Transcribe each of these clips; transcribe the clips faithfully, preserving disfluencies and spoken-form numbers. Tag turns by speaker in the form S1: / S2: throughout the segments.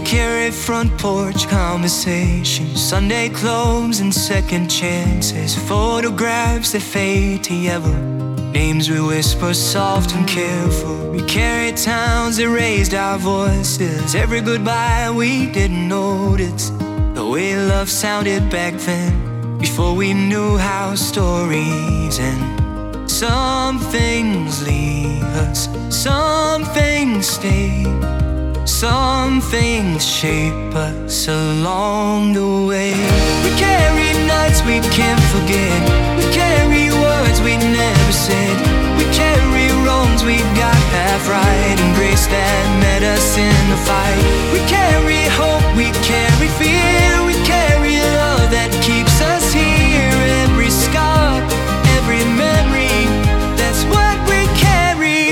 S1: carry front porch conversations, Sunday clothes and second chances, photographs that fade to yellow, names we whisper soft and careful. We carry towns that raised our voices, every goodbye we didn't notice, the way love sounded back then, before we knew how stories end. Some things leave us, some things stay, some things shape us along the way. We carry nights we can't forget, we carry words we never said, we carry wrongs we got half right, and grace that met us in the fight. We carry hope, we carry fear, we carry love that keeps us here. Every scar, every memory, that's what we carry.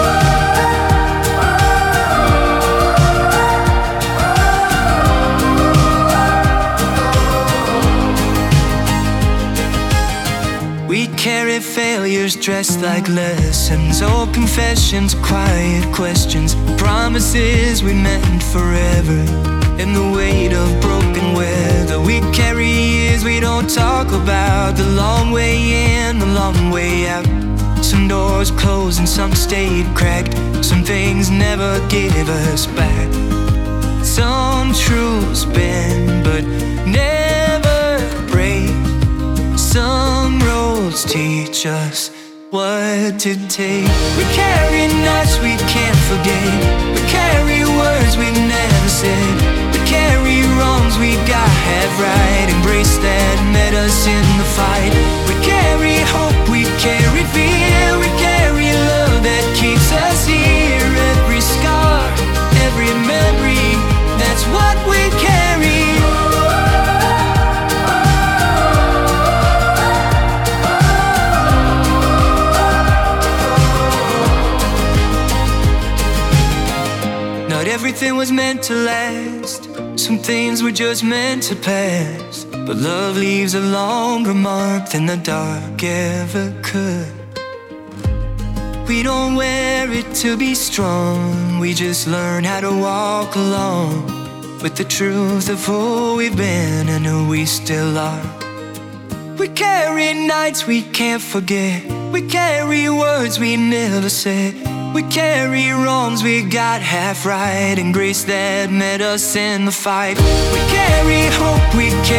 S1: We carry failures dressed like lessons, old confessions, quiet questions, promises we meant forever, in the weight of broken weather. We carry years we don't talk about, the long way in, the long way out. Some doors closed and some stayed cracked, some things never give us back. Some truths bend but never break, some roads teach us what to take. We carry nights we can't forget, we carry words we never said, we carry wrongs we got half right, embrace that met us in the fight. We carry hope, we carry fear, we carry love that keeps us here. Every scar, every memory, that's what we carry. Not everything was meant to last, some things were just meant to pass, but love leaves a longer mark than the dark ever could. We don't wear it to be strong, we just learn how to walk along with the truth of who we've been and who we still are. We carry nights we can't forget, we carry words we never said, we carry wrongs we got half right, and grace that met us in the fight. We carry hope, we carry